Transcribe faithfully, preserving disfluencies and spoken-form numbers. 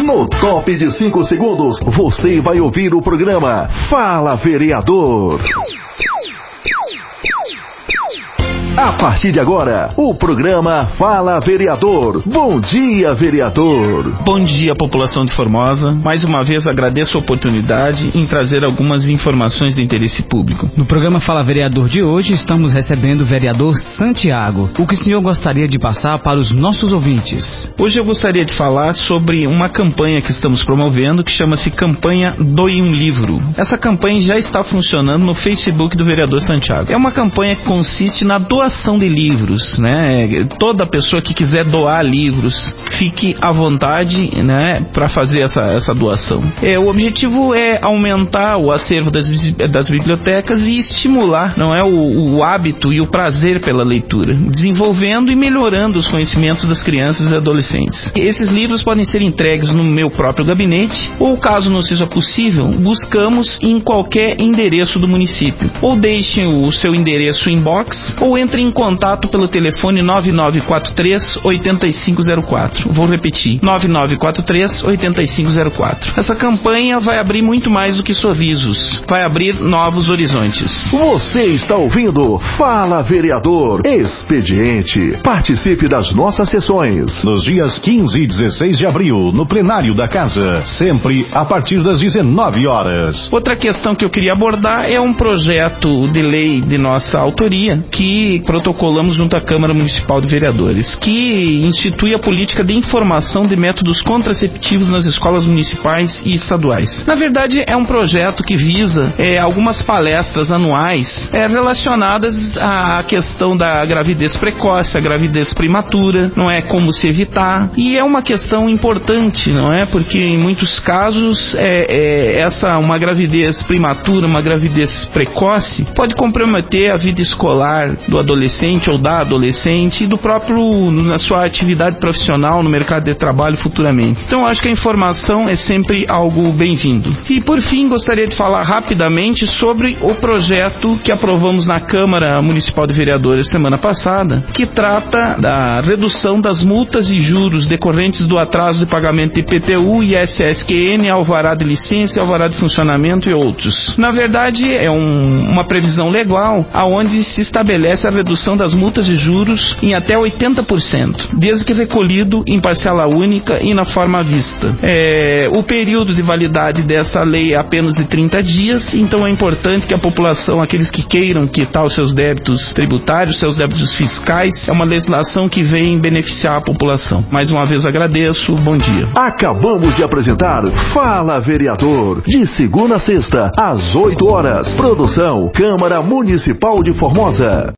No top de cinco segundos, você vai ouvir o programa Fala Vereador. A partir de agora, o programa Fala Vereador. Bom dia, vereador. Bom dia, população de Formosa. Mais uma vez agradeço a oportunidade em trazer algumas informações de interesse público. No programa Fala Vereador de hoje, estamos recebendo o vereador Santiago. O que o senhor gostaria de passar para os nossos ouvintes? Hoje eu gostaria de falar sobre uma campanha que estamos promovendo, que chama-se Campanha Doe um Livro. Essa campanha já está funcionando no Facebook do vereador Santiago. É uma campanha que consiste na doação doação de livros, né? Toda pessoa que quiser doar livros, fique à vontade, né, para fazer essa, essa doação. É, o objetivo é aumentar o acervo das, das bibliotecas e estimular, não é, o, o hábito e o prazer pela leitura, desenvolvendo e melhorando os conhecimentos das crianças e adolescentes. Esses livros podem ser entregues no meu próprio gabinete ou, caso não seja possível, buscamos em qualquer endereço do município. Ou deixem o seu endereço inbox ou entre em contato pelo telefone nove nove quatro três, oito cinco zero quatro. Vou repetir, nove nove quatro três, oito cinco zero quatro. Essa campanha vai abrir muito mais do que sorrisos, vai abrir novos horizontes. Você está ouvindo Fala Vereador Expediente. Participe das nossas sessões nos dias quinze e dezesseis de abril, no plenário da Casa, sempre a partir das dezenove horas. Outra questão que eu queria abordar é um projeto de lei de nossa autoria que protocolamos junto à Câmara Municipal de Vereadores, que institui a política de informação de métodos contraceptivos nas escolas municipais e estaduais. Na verdade, é um projeto que visa é, algumas palestras anuais é, relacionadas à questão da gravidez precoce, a gravidez prematura, não é, como se evitar, e é uma questão importante, não é, porque em muitos casos é, é, essa uma gravidez prematura, uma gravidez precoce pode comprometer a vida escolar do adolescente ou da adolescente e do próprio, na sua atividade profissional no mercado de trabalho futuramente. Então acho que a informação é sempre algo bem-vindo. E por fim gostaria de falar rapidamente sobre o projeto que aprovamos na Câmara Municipal de Vereadores semana passada, que trata da redução das multas e juros decorrentes do atraso de pagamento de I P T U, I S S Q N, alvará de licença, alvará de funcionamento e outros. Na verdade é um, uma previsão legal aonde se estabelece a redução das multas e juros em até oitenta por cento, desde que recolhido em parcela única e na forma à vista. É, o período de validade dessa lei é apenas de trinta dias, então é importante que a população, aqueles que queiram quitar os seus débitos tributários, seus débitos fiscais, é uma legislação que vem beneficiar a população. Mais uma vez agradeço, bom dia. Acabamos de apresentar Fala Vereador, de segunda a sexta, às oito horas. Produção Câmara Municipal de Formosa.